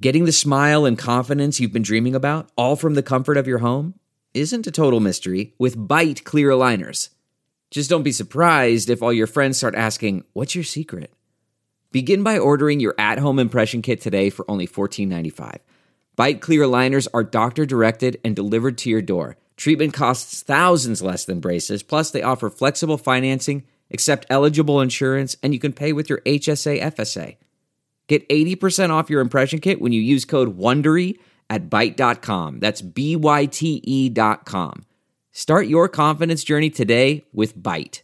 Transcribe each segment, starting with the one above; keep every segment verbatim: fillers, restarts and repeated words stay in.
Getting the smile and confidence you've been dreaming about, all from the comfort of your home, isn't a total mystery with Byte clear aligners. Just don't be surprised if all your friends start asking, "What's your secret?" Begin by ordering your at-home impression kit today for only fourteen ninety-five. Byte clear aligners are doctor-directed and delivered to your door. Treatment costs thousands less than braces, plus they offer flexible financing, accept eligible insurance, and you can pay with your H S A F S A. Get eighty percent off your impression kit when you use code WONDERY at byte dot com. That's B Y T E dot com. Start your confidence journey today with Byte.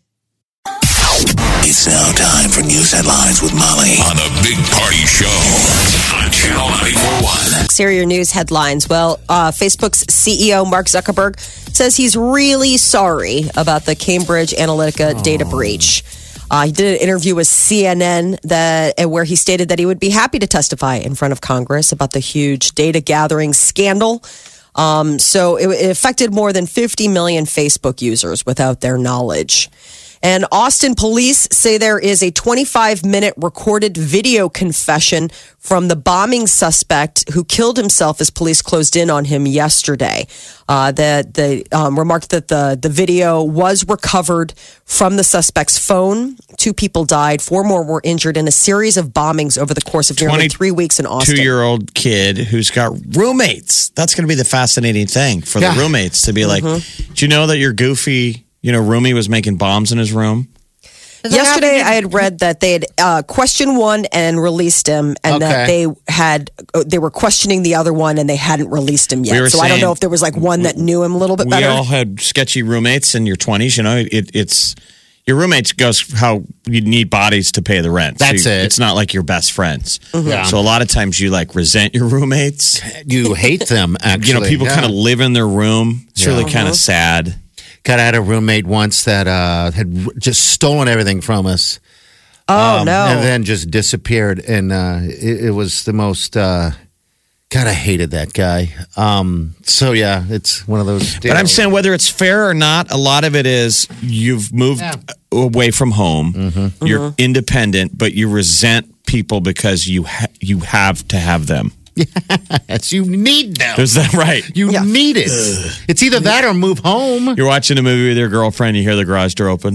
It's now time for news headlines with Molly on the Big Party Show on Channel ninety-four point one. Here are your news headlines. Well, uh, Facebook's C E O, Mark Zuckerberg, says he's really sorry about the Cambridge Analytica oh. data breach. Uh, he did an interview with C N N that where he stated that he would be happy to testify in front of Congress about the huge data gathering scandal. Um, so it, it affected more than fifty million Facebook users without their knowledge. And Austin police say there is a twenty-five minute recorded video confession from the bombing suspect who killed himself as police closed in on him yesterday. Uh, the the um, remarked that the, the video was recovered from the suspect's phone. Two people died. Four more were injured in a series of bombings over the course of nearly three weeks in Austin. Two-year-old kid who's got roommates. That's going to be the fascinating thing for yeah. the roommates to be like, mm-hmm. do you know that you're goofy? You know, roomie was making bombs in his room. Yesterday, I had read that they had uh, questioned one and released him, and okay. that they had they were questioning the other one and they hadn't released him yet. We so saying, I don't know if there was like one that knew him a little bit we better. We all had sketchy roommates in your twenties. You know, it, it's your roommates goes how you need bodies to pay the rent. That's so you, it. It's not like your best friends. Mm-hmm. Yeah. So a lot of times you like resent your roommates. You hate them. Actually, you know, people yeah. kind of live in their room. It's yeah. really uh-huh. kind of sad. God, I had a roommate once that uh, had just stolen everything from us. Oh, um, no. And then just disappeared. And uh, it, it was the most, uh, God, I hated that guy. Um, so, yeah, it's one of those. But I'm saying whether it's fair or not, a lot of it is you've moved yeah. away from home. Mm-hmm. You're mm-hmm. independent, but you resent people because you ha- you have to have them. Yes, you need them. Is that right? You yeah. need it. Ugh. It's either that or move home. You're watching a movie with your girlfriend, you hear the garage door open.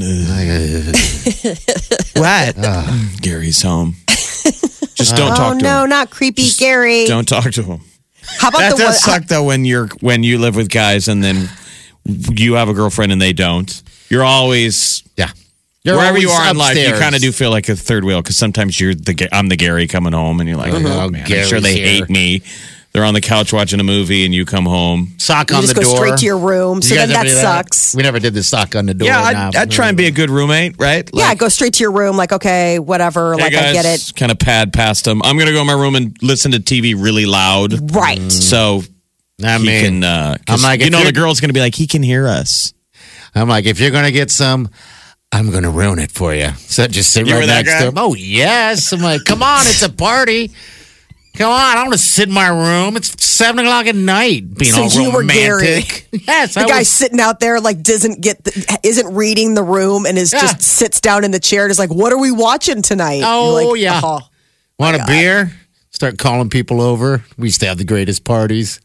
What? Uh, Gary's home. Just don't oh, talk to no, him. No, not creepy Just Gary. Don't talk to him. How about that the does one, suck though when you're when you live with guys and then you have a girlfriend and they don't. You're always yeah. You're Wherever you are upstairs. in life, you kind of do feel like a third wheel because sometimes you're the I'm the Gary coming home and you're like, mm-hmm. oh man, I'm sure they here. hate me. They're on the couch watching a movie and you come home. Sock you on the door. You just go straight to your room. So then that sucks. That? We never did the sock on the door. Yeah, I'd, I'd try and be a good roommate, right? Like, yeah, go straight to your room. Like, okay, whatever. Hey like, guys, I get it. Kind of pad past them. I'm going to go in my room and listen to T V really loud. Right. Mm. So I he mean, can, uh, I'm like, you know, the girl's going to be like, he can hear us. I'm like, if you're going to get some, I'm going to ruin it for you. So just sit you right next to him. Oh, yes. I'm like, come on, it's a party. Come on, I don't want to sit in my room. It's seven o'clock at night. Being so all you romantic. Were Gary. Yes, the I guy was... sitting out there like doesn't get, the, isn't reading the room, and is yeah. just sits down in the chair and is like, "What are we watching tonight?" Oh like, yeah, oh, want a God. beer? Start calling people over. We used to have the greatest parties.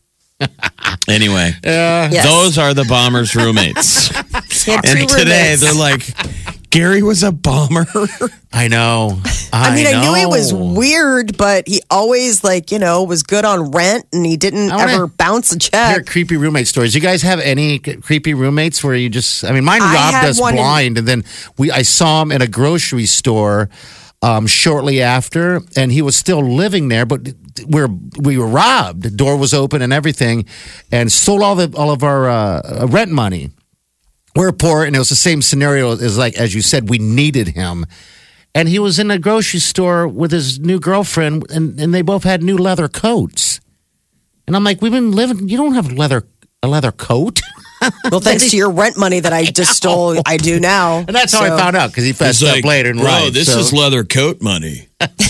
Anyway, uh, yes. those are the bombers' roommates. And today roommates. they're like, Gary was a bomber. I know. I, I mean, know. I knew he was weird, but he always, like, you know, was good on rent, and he didn't wanna, ever bounce a check. Hear creepy roommate stories. You guys have any creepy roommates where you just? I mean, mine robbed us blind, in, and then we. I saw him in a grocery store um, shortly after, and he was still living there, but we're we were robbed. The door was open and everything, and stole all the all of our uh, rent money. We're poor, and it was the same scenario as like as you said. We needed him, and he was in a grocery store with his new girlfriend, and, and they both had new leather coats. And I'm like, we've been living. You don't have leather a leather coat. Well, thanks to your rent money that I just stole, I do now. And that's how so. I found out because he fessed like, up later in bro, life. this so. is leather coat money.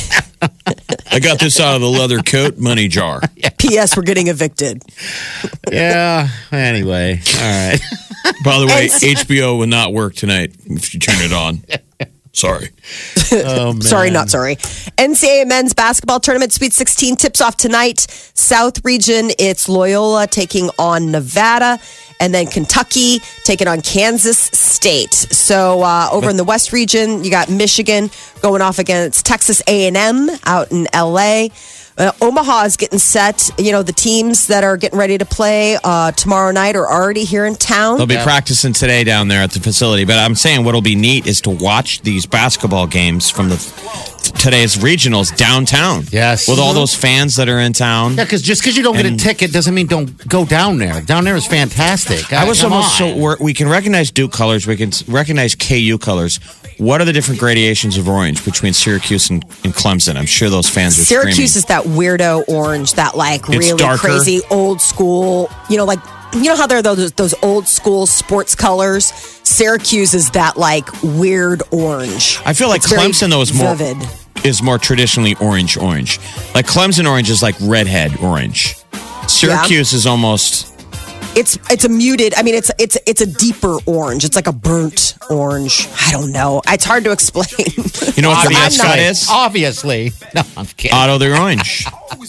I got this out of the leather coat money jar. P S. We're getting evicted. Yeah. Anyway. All right. By the way, H B O will not work tonight if you turn it on. Sorry. Oh, man. Sorry, not sorry. N C double A men's basketball tournament Sweet sixteen tips off tonight. South region, it's Loyola taking on Nevada. And then Kentucky taking on Kansas State. So uh, over in the West region, you got Michigan going off against Texas A and M out in L A. Uh, Omaha is getting set. You know, the teams that are getting ready to play uh, tomorrow night are already here in town. They'll be yeah. practicing today down there at the facility. But I'm saying what'll be neat is to watch these basketball games from the today's regionals downtown. Yes. With all those fans that are in town. Yeah, because just because you don't and, get a ticket doesn't mean don't go down there. Down there is fantastic. I was Come almost on. so we're, we can recognize Duke colors. We can recognize K U colors. What are the different gradations of orange between Syracuse and, and Clemson? I'm sure those fans are Syracuse screaming. is that weirdo orange, that like It's really darker. crazy old school, you know, like, you know how there are those, those old school sports colors? Syracuse is that like weird orange. I feel like It's very Clemson, though, is more, vivid. is more traditionally orange orange. Like Clemson orange is like redhead orange. Syracuse yeah. is almost... It's it's a muted. I mean, it's it's it's a deeper orange. It's like a burnt orange. I don't know. It's hard to explain. You know what the mascot is? Obviously. No, I'm kidding. Otto the Orange.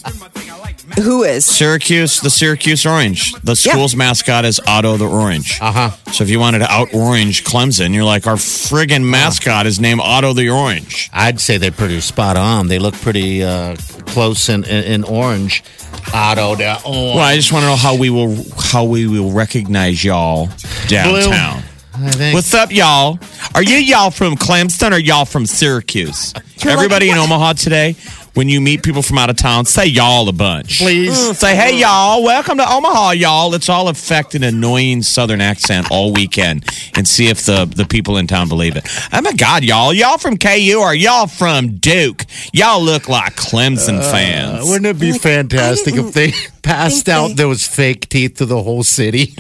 Who is? Syracuse, the Syracuse Orange. The school's yeah. mascot is Otto the Orange. Uh-huh. So if you wanted to out-orange Clemson, you're like, our friggin' mascot is named Otto the Orange. I'd say they're pretty spot on. They look pretty uh, close in, in, in orange. Otto the Orange. Well, I just want to know how we will how we will recognize y'all downtown. Blue, I think. What's up, y'all? Are you y'all from Clemson or y'all from Syracuse? You're Everybody like, in Omaha today, when you meet people from out of town, say y'all a bunch. Please. Mm, say, hey, y'all, welcome to Omaha, y'all. Let's all affect an annoying Southern accent all weekend and see if the, the people in town believe it. Oh, my God, y'all. Y'all from K U or y'all from Duke? Y'all look like Clemson uh, fans. Wouldn't it be like, fantastic if they passed out they... those fake teeth to the whole city?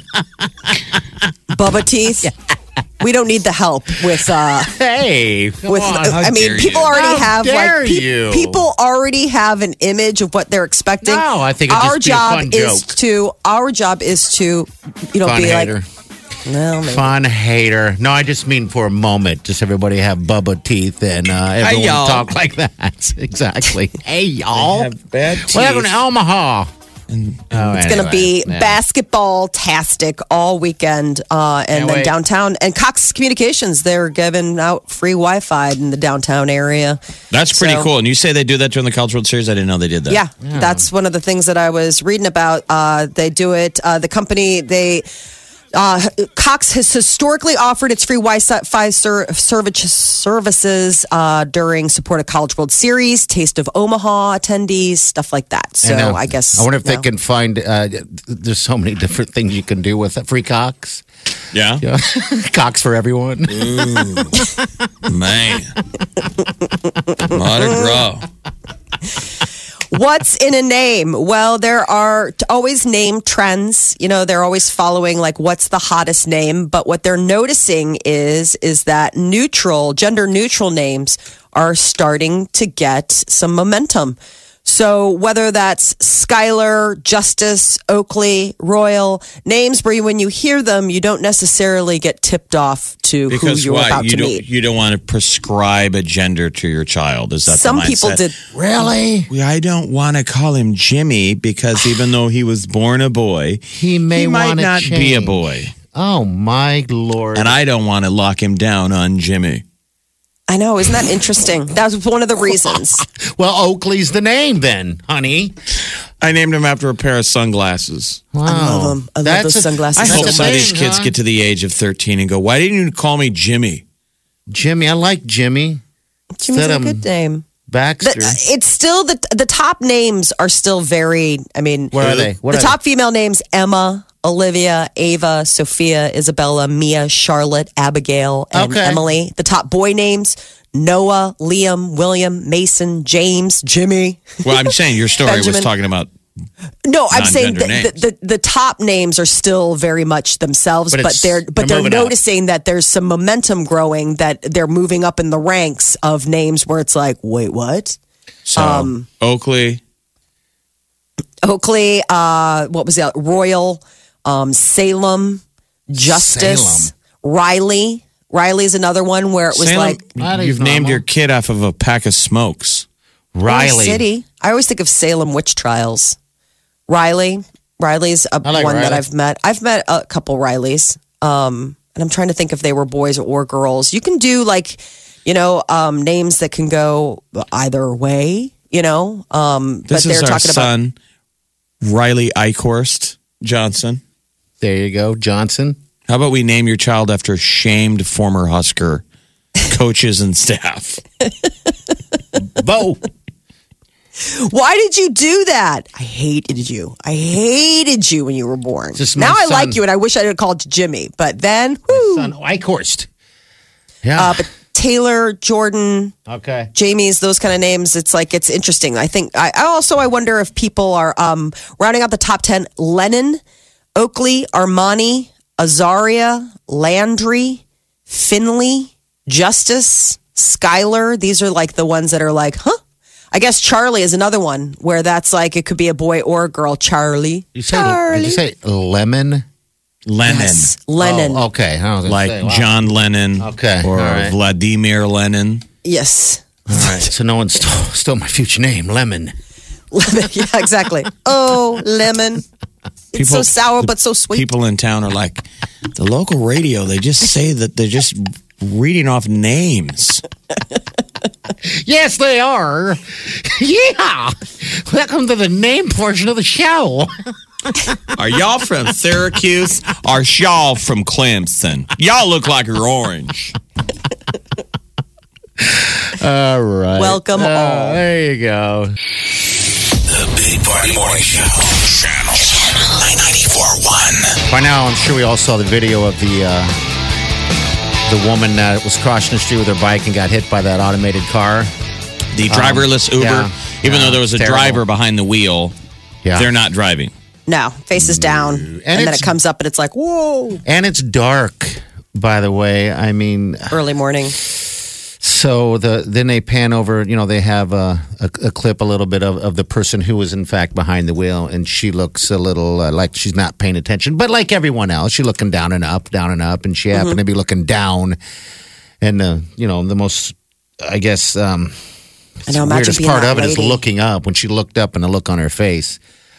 Bubba teeth? Yeah. We don't need the help with. Uh, hey, with on, I mean, people you? already how have dare like pe- you? people already have an image of what they're expecting. No, I think it'd our just be job a fun is joke. to our job is to you know fun be hater. like well, maybe. Fun hater. No, I just mean for a moment, just everybody have Bubba teeth and uh, everyone hey, y'all. talk like that. Exactly. Hey, y'all. Have bad teeth. Welcome to Omaha. And, oh, it's anyway, going to be yeah. basketball-tastic all weekend. Uh, and Can't then wait. downtown. And Cox Communications, they're giving out free Wi-Fi in the downtown area. That's pretty So- cool. And you say they do that during the College World Series? I didn't know they did that. Yeah, yeah. That's one of the things that I was reading about. Uh, they do it. Uh, the company, they... Uh, Cox has historically offered its free Wi-Fi ser- services uh, during support of College World Series, Taste of Omaha attendees, stuff like that. So And, uh, I guess I wonder if no. they can find. Uh, there's so many different things you can do with it. Free Cox. Yeah? Yeah. Cox for everyone. Ooh, man. What a grow. What's in a name? Well, there are t- always name trends. You know, they're always following like what's the hottest name. But what they're noticing is is that neutral, gender neutral names are starting to get some momentum. So whether that's Skylar, Justice, Oakley, Royal, names where you, when you hear them, you don't necessarily get tipped off to Because who you're why? about you to don't, meet. You don't want to prescribe a gender to your child. Is that Some the mindset? people did. Really? I don't want to call him Jimmy because even though he was born a boy, He may he might wanna not change. be a boy. Oh my lord! And I don't want to lock him down on Jimmy. I know, isn't that interesting? That was one of the reasons. Well, Oakley's the name then, honey. I named him after a pair of sunglasses. Wow. I love them. I love That's those a- sunglasses. I That's hope a some of these thing, kids huh? get to the age of thirteen and go, why didn't you call me Jimmy? Jimmy, I like Jimmy. Jimmy's Instead a of good name. Baxter. The- it's still the the top names are still very. I mean, What are they? What the are top female names: Emma, Olivia, Ava, Sophia, Isabella, Mia, Charlotte, Abigail, and Okay. Emily. The top boy names: Noah, Liam, William, Mason, James, Jimmy. Well, I'm saying your story was Benjamin. talking about No, I'm saying the, Non-gender the, the the top names are still very much themselves, But but, it's- they're but they're they're moving up. noticing that there's some momentum growing, that they're moving up in the ranks of names where it's like, wait, what? so Um, Oakley. Oakley, uh, what was that? Royal, um, Salem, Justice, Salem. Riley, Riley's another one where it was Salem, like you've named your kid off of a pack of smokes. Riley City. I always think of Salem witch trials. Riley, Riley's a like one Riley. that I've met. I've met a couple Rileys, um, and I'm trying to think if they were boys or girls. You can do like, you know, um, names that can go either way. You know, um, This but they're is our talking about son, Riley Eichhorst Johnson. There you go, Johnson. How about we name your child after shamed former Husker coaches and staff? Bo. Why did you do that? I hated you. I hated you when you were born. Just my Now I son. like you, and I wish I had called you Jimmy. But then, whoo. Son Eichhorst. Yeah. Uh, but Taylor, Jordan, okay. Jamie's, those kind of names. It's like it's interesting. I think. I, I also I wonder if people are um, rounding out the top ten. Lennon, Oakley, Armani, Azaria, Landry, Finley, Justice, Skylar. These are like the ones that are like, huh? I guess Charlie is another one where that's like it could be a boy or a girl. Charlie. You say, Charlie. did you say lemon? Lennon. Yes, Lennon. Oh, okay. I was gonna Like say, wow. John Lennon. Okay, Or all right. Vladimir Lenin. Yes. All right. So no one stole, stole my future name, Lemon. Lemon. Yeah, exactly. Oh, lemon. It's People- so sour but so sweet. People in town are like, the local radio, they just say that they're just reading off names. Yes, they are. Yeah. Welcome to the name portion of the show. Are y'all from Syracuse or y'all from Clemson? Y'all look like you're orange. All right. Welcome Uh, all. There you go. The Big Party Morning Show. Channel ninety-four point one. By now, I'm sure we all saw the video of the uh, the woman that was crossing the street with her bike and got hit by that automated car. The driverless Uber, yeah, even yeah, though there was a terrible. driver behind the wheel, Yeah. they're not driving. No, faces down. And, then it's- it comes up and it's like, whoa. And it's dark, by the way. I mean, Early morning. so the then they pan over, you know, they have a, a, a clip a little bit of, of the person who was in fact behind the wheel, and she looks a little uh, like she's not paying attention. But like everyone else, she's looking down and up, down and up, and she happened to be looking down. And, uh, you know, the most, I guess, um, I know, the imagine weirdest being part that of it is lady. looking up. When she looked up and the look on her face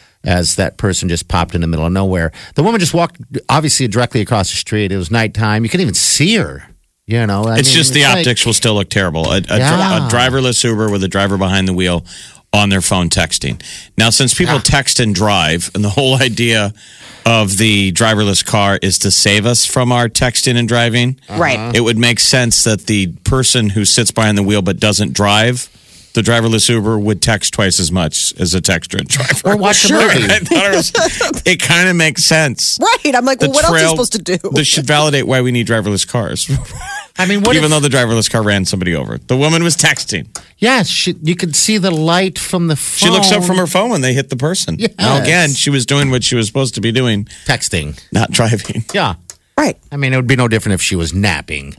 as that person just popped in the middle of nowhere. The woman just walked, obviously, directly across the street. It was nighttime. You couldn't even see her. You know, I It's mean, just the like- optics will still look terrible. A, a, dri- Yeah. a driverless Uber with a driver behind the wheel on their phone texting. Now, since people text and drive, and the whole idea of the driverless car is to save us from our texting and driving, Right. it would make sense that the person who sits behind the wheel but doesn't drive the driverless Uber would text twice as much as a texter and driver. Or watch a Sure. movie. I thought it, was, it kind of makes sense. Right. I'm like, well, The what else are you trail- supposed to do? This should validate why we need driverless cars. I mean, what Even if, though the driverless car ran somebody over. The woman was texting. yes, she, you could see the light from the phone. She looks up from her phone when they hit the person. Yes. Now, again, she was doing what she was supposed to be doing, texting. not driving. Yeah. Right. I mean, it would be no different if she was napping.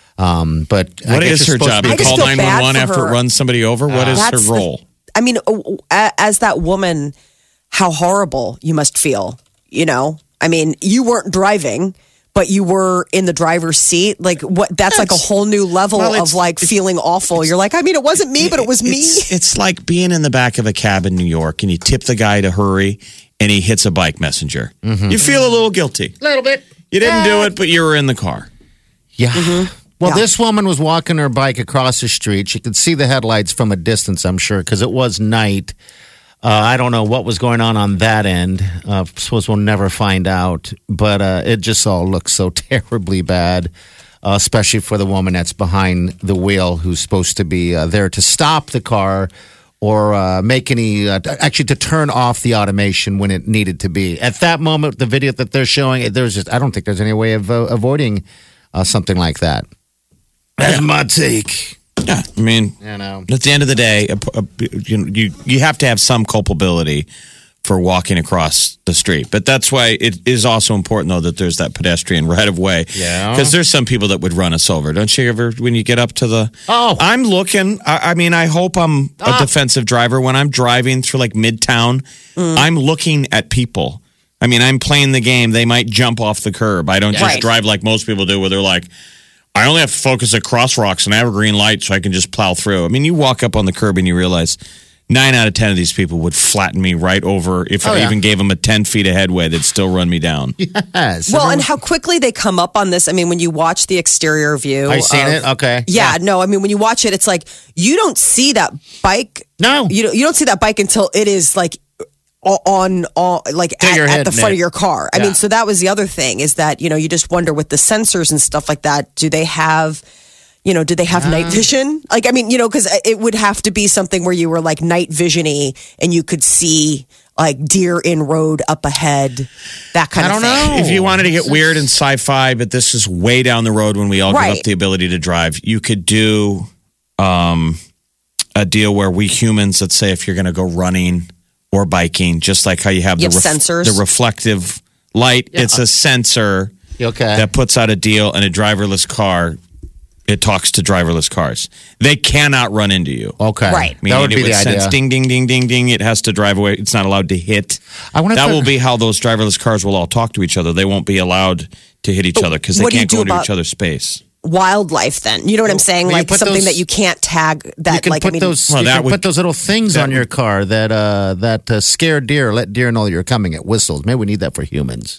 Um, but I What guess is you're her supposed job? to I To be- just call feel bad nine one one for after her. it runs somebody over? What is That's her the- role? I mean, oh, a- as that woman, how horrible you must feel. You know, I mean, you weren't driving, but you were in the driver's seat. Like, what? That's like a whole new level well, of it's- like feeling awful. You're like, I mean, it wasn't me, but it was me. It's, it's like being in the back of a cab in New York and you tip the guy to hurry and he hits a bike messenger. You feel a little guilty. a little bit. You didn't do it, but you were in the car. Yeah. Well, Yeah. this woman was walking her bike across the street. She could see the headlights from a distance, I'm sure, because it was night. Uh, I don't know what was going on on that end. Uh, suppose we'll never find out. But uh, it just all looks so terribly bad, uh, especially for the woman that's behind the wheel who's supposed to be uh, there to stop the car or uh, make any, uh, actually to turn off the automation when it needed to be. At that moment, the video that they're showing, there's just, I don't think there's any way of uh, avoiding uh, something like that. That's my take. Yeah, I mean, You know. at the end of the day, a, a, you, you you have to have some culpability for walking across the street. But that's why it is also important, though, that there's that pedestrian right of way. Yeah. Because there's some people that would run us over. Don't you ever, when you get up to the. Oh. I'm looking. I, I mean, I hope I'm a Ah. defensive driver. When I'm driving through like Midtown, I'm looking at people. I mean, I'm playing the game. They might jump off the curb. I don't just Right. drive like most people do, where they're like, I only have to focus at crosswalks and I have a green light so I can just plow through. I mean, you walk up on the curb and you realize nine out of ten of these people would flatten me right over. If oh, I yeah. even gave them a ten feet of headway, they'd still run me down. Yes. Well, and how quickly they come up on this. I mean, when you watch the exterior view. I've seen of, it. Okay. Yeah, yeah, no, I mean, when you watch it, it's like you don't see that bike. No. You don't, you don't see that bike until it is like on, on like at, at the front it. of your car. I yeah. mean, so that was the other thing is that, you know, you just wonder with the sensors and stuff like that, do they have... You know, do they have uh, night vision? Like, I mean, you know, because it would have to be something where you were like night vision-y and you could see like deer in road up ahead, that kind I of don't thing. know. If you wanted to get weird and sci-fi, but this is way down the road when we all right. give up the ability to drive, you could do um, a deal where we humans, let's say if you're going to go running or biking, just like how you have, you the, have ref- sensors. the reflective light, yeah. it's a sensor okay. that puts out a deal in a driverless car. It talks to driverless cars. They cannot run into you. Okay. Right. Meaning that would it be would the sense idea. ding, ding, ding, ding, ding. It has to drive away. It's not allowed to hit. I wonder that if will be how those driverless cars will all talk to each other. They won't be allowed to hit each but other because they can't go into each other's space. Wildlife, then. You know what I'm saying? Well, like something those, that you can't tag. That you can like put I mean, those. Well, you that can would, put those little things on your car that uh, that uh, scare deer, let deer know you're coming. It whistles. Maybe we need that for humans.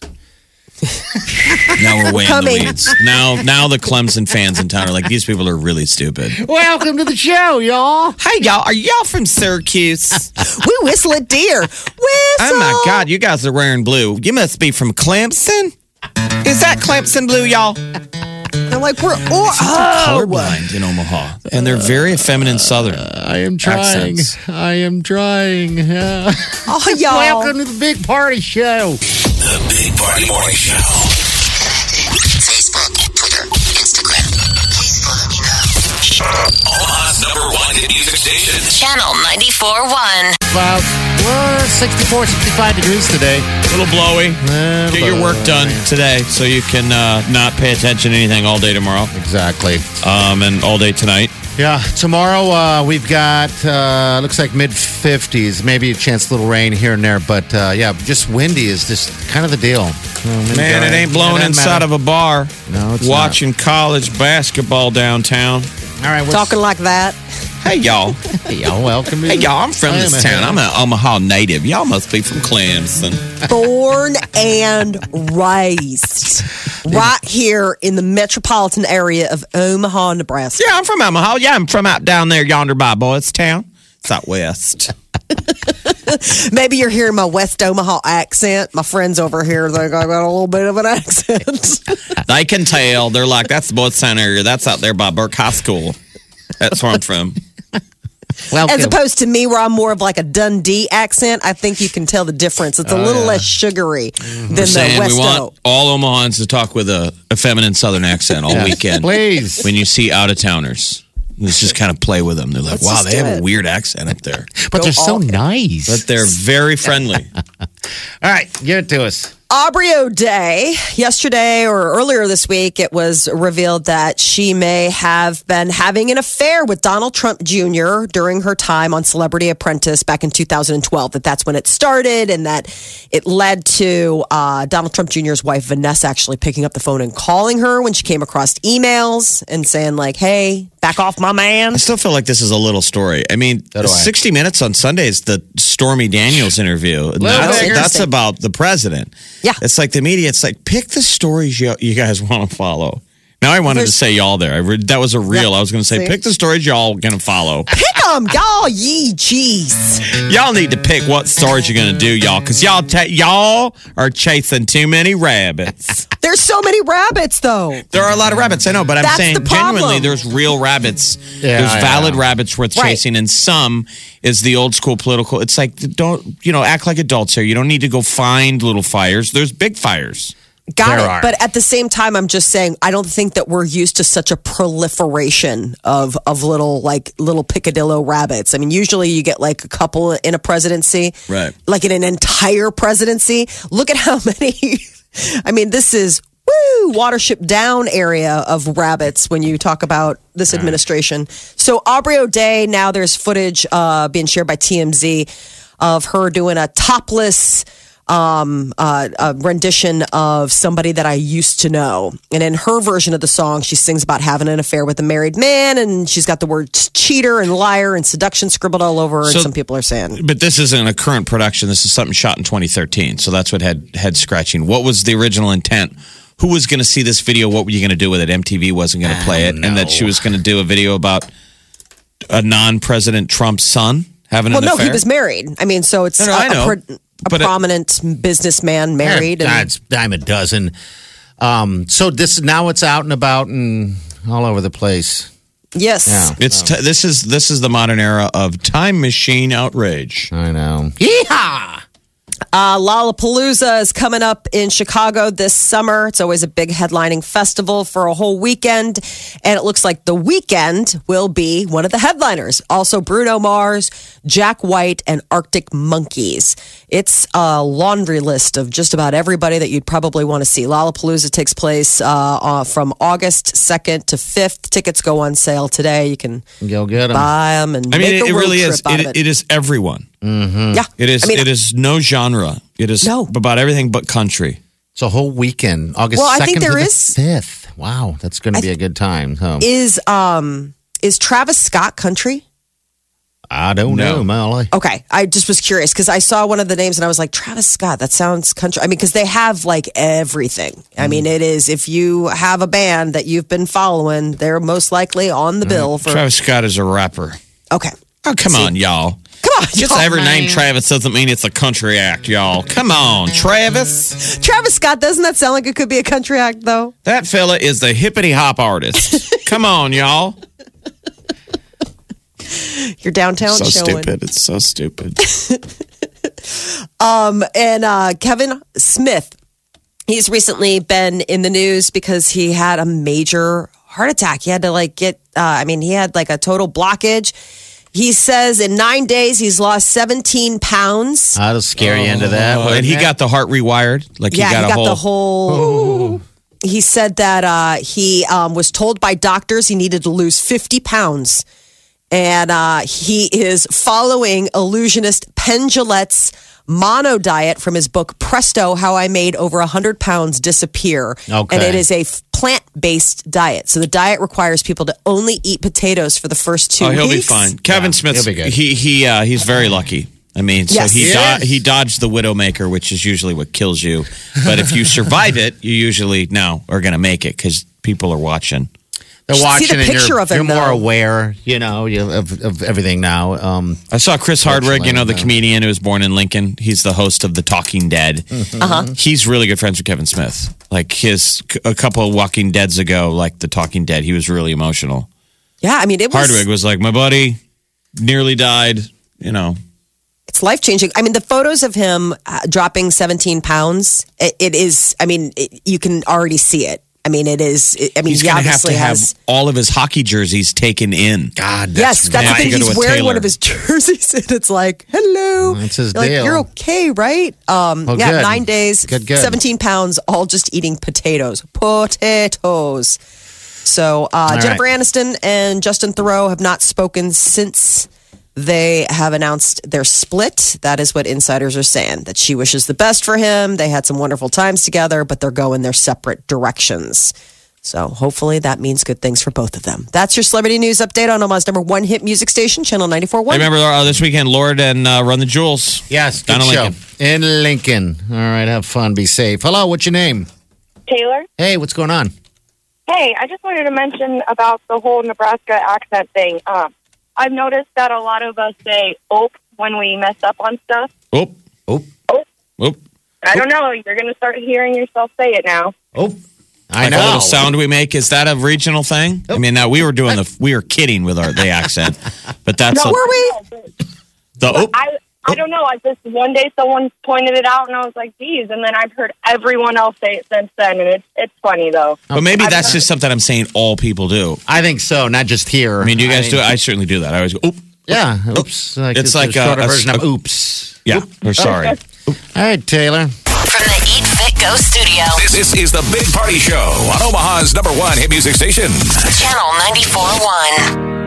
Now we're way Coming. in the weeds. Now, now the Clemson fans in town are like, these people are really stupid. Welcome to the show, y'all. Hey, y'all, are y'all from Syracuse? we whistle at deer. Whistle. Oh my God, you guys are wearing blue. You must be from Clemson. Is that Clemson blue, y'all? They're like we're or, oh. colorblind in Omaha, and they're very feminine Southern. Uh, I am trying. Accents. I am trying. Yeah. Oh, y'all! Welcome to the Big Party Show. The Big Party Morning Show. Facebook, Twitter, Instagram. Please follow me now. Omaha's number one hit music station. Channel ninety-four point one. About well, sixty-four, sixty-five degrees today. A little blowy. Uh, Get your work done today so you can uh, not pay attention to anything all day tomorrow. Exactly. Um, and all day tonight. Yeah, tomorrow uh, we've got, uh, looks like mid fifties, maybe a chance of little rain here and there, but uh, yeah, just windy is just kind of the deal. Oh, Man, it ain't blowing inside of a bar. No, it's watching not. college basketball downtown. All right, what's... Talking like that. Hey, y'all. Hey, y'all, welcome. Hey, y'all, I'm from this town. I'm an Omaha native. Y'all must be from Clemson. Born and raised right here in the metropolitan area of Omaha, Nebraska. Yeah, I'm from Omaha. Yeah, I'm from out down there yonder by Boys Town. It's out west. Maybe you're hearing my West Omaha accent. My friends over here think I got a little bit of an accent. They can tell. They're like, that's the Boys Town area. That's out there by Burke High School. That's where I'm from. Welcome. As opposed to me, where I'm more of like a Dundee accent, I think you can tell the difference. It's a oh, little yeah. less sugary Mm-hmm. than saying the West we want O. all Omahans to talk with a, a feminine Southern accent all Yes, weekend. please. When you see out-of-towners, let's just kind of play with them. They're like, Let's wow, just they do have it. a weird accent up there. But Go they're so all- nice. But they're very friendly. All right, give it to us. Abrio Day, yesterday or earlier this week, it was revealed that she may have been having an affair with Donald Trump Junior during her time on Celebrity Apprentice back in two thousand twelve. That that's when it started, and that it led to uh, Donald Trump Junior's wife, Vanessa, actually picking up the phone and calling her when she came across emails and saying like, hey, back off my man. I still feel like this is a little story. I mean, So do I. sixty minutes on Sunday is the Stormy Daniels interview. That's, bigger. that's about the president. Yeah. It's like the media. It's like, pick the stories you, you guys want to follow. Now I wanted There's- to say y'all there. I re- that was a reel. Yeah. I was going to say, See? pick the stories y'all going to follow. Pick 'em, y'all, ye jeez. Y'all need to pick what stories you're going to do, y'all, because y'all ta- y'all are chasing too many rabbits. There's so many rabbits, though. There are a lot of rabbits, I know, but I'm That's saying the problem. genuinely, there's real rabbits. Yeah, there's yeah. valid rabbits worth Right. chasing, and some is the old school political. It's like, don't, you know, act like adults here. You don't need to go find little fires. There's big fires. Got There it. are. But at the same time, I'm just saying, I don't think that we're used to such a proliferation of, of little, like, little picadillo rabbits. I mean, usually you get like a couple in a presidency. Right. Like in an entire presidency. Look at how many. I mean, this is, woo, Watership Down area of rabbits when you talk about this administration. So, Aubrey O'Day, now there's footage uh, being shared by T M Z of her doing a topless um, uh, a rendition of Somebody That I Used to Know. And in her version of the song, she sings about having an affair with a married man, and she's got the words cheater and liar and seduction scribbled all over. So, and some people are saying, but this isn't a current production. This is something shot in twenty thirteen. So that's what had head scratching. What was the original intent? Who was going to see this video? What were you going to do with it? M T V wasn't going to play it, and that she was going to do a video about a non-President Trump's son having well, an no, affair. he was married. I mean, so it's No, no, a, I know. a, pro- a But it- prominent businessman married. Yeah, and, it's dime a dozen. Um, so this now it's out and about and all over the place. yes. Yeah. It's t- this is this is the modern era of time machine outrage. I know. Yeehaw! Uh, Lollapalooza is coming up in Chicago this summer. It's always a big headlining festival for a whole weekend. And it looks like The Weeknd will be one of the headliners. Also, Bruno Mars, Jack White, and Arctic Monkeys. It's a laundry list of just about everybody that you'd probably want to see. Lollapalooza takes place uh, uh, from August second to fifth. Tickets go on sale today. You can Go get them. buy them and I mean, make it, a it road really trip is. out It, of it. it is everyone. Yeah. It is. I mean, it is no genre. It is No. about everything but country. It's a whole weekend. August Well, I think second to there the is- fifth. Wow, that's going to be a good time. So, Is um is Travis Scott country? I don't No. know, Molly. Okay, I just was curious because I saw one of the names and I was like, Travis Scott, that sounds country. I mean, because they have like everything. I mean, it is, if you have a band that you've been following, they're most likely on the bill for. Travis Scott is a rapper. Okay. Oh, come on, y'all. Come on, Just y'all. every name Travis doesn't mean it's a country act, y'all. Come on, Travis. Travis Scott, doesn't that sound like it could be a country act, though? That fella is the hippity hop artist. Come on, y'all. Your downtown So showing. stupid. It's so stupid. Um, and uh, Kevin Smith, he's recently been in the news because he had a major heart attack. He had to like get, uh, I mean, he had like a total blockage. He says in nine days, he's lost seventeen pounds. That'll scare you into that. Oh, and he got the heart rewired. Like yeah, he got, he got a the whole. whole. He said that uh, he um, was told by doctors he needed to lose fifty pounds. And uh, he is following illusionist Penn Jillette's mono diet from his book Presto, How I Made Over one hundred pounds Disappear. Okay. And it is a f- plant-based diet. So the diet requires people to only eat potatoes for the first two Oh, weeks. he'll be fine. Kevin Yeah, Smith. he'll be good. He he uh, he's very lucky. I mean, so Yes. he Yes. do- he dodged the Widowmaker, which is usually what kills you. But if you survive it, you usually now are going to make it because people are watching. They're See watching the and picture you're, of him, you're more though. aware, you know, you, of, of everything now. Um, I saw Chris Hardwick, you know, the no. comedian who was born in Lincoln. He's the host of The Talking Dead. Uh-huh. He's really good friends with Kevin Smith. Like his a couple of Walking Deads ago, like The Talking Dead, he was really emotional. Yeah, I mean, it was. Hardwick was like, my buddy nearly died, you know. It's life changing. I mean, the photos of him uh, dropping seventeen pounds, it, it is, I mean, it, you can already see it. I mean, it is, it, I mean, He's he going to have obviously to have has. all of his hockey jerseys taken in. God, that's Yes, that's the right. thing. Go to He's a wearing one tailor. of his jerseys, and it's like, hello. That's his You're like, deal. you're okay, right? Um, Oh, yeah, good. nine days, Good, good. seventeen pounds, all just eating potatoes. Potatoes. So uh, Jennifer right. Aniston and Justin Theroux have not spoken since they have announced their split. That is what insiders are saying, that she wishes the best for him. They had some wonderful times together, but they're going their separate directions. So hopefully that means good things for both of them. That's your celebrity news update on Omaha's number one hit music station, Channel ninety-four point one. I remember uh, this weekend, Lord and uh, Run the Jewels. Yes, Down good in show. Lincoln. In Lincoln. All right, have fun, be safe. Hello, what's your name? Taylor? Hey, what's going on? Hey, I just wanted to mention about the whole Nebraska accent thing. Um, I've noticed that a lot of us say "ope" when we mess up on stuff. Oh, Oh, oh. I don't know. You're going to start hearing yourself say it now. oh. I Like know. a little sound we make. Is that a regional thing? I mean, now we were doing the, we were kidding with our the accent, but that's a, Were we? the oh, I I don't know. I just one day someone pointed it out, and I was like, "Geez!" And then I've heard everyone else say it since then, and it's it's funny though. but maybe that's just something I'm saying all people do. I think so, not just here. I mean, do you guys do think- it? I certainly do that. I always go, oop. Yeah, oops. Like It's it's like a a- shorter a- version of a- oops. Yeah, or sorry. All right, Taylor. From the Eat Fit Go studio. This, this is the Big Party Show on Omaha's number one hit music station. Channel ninety-four point one.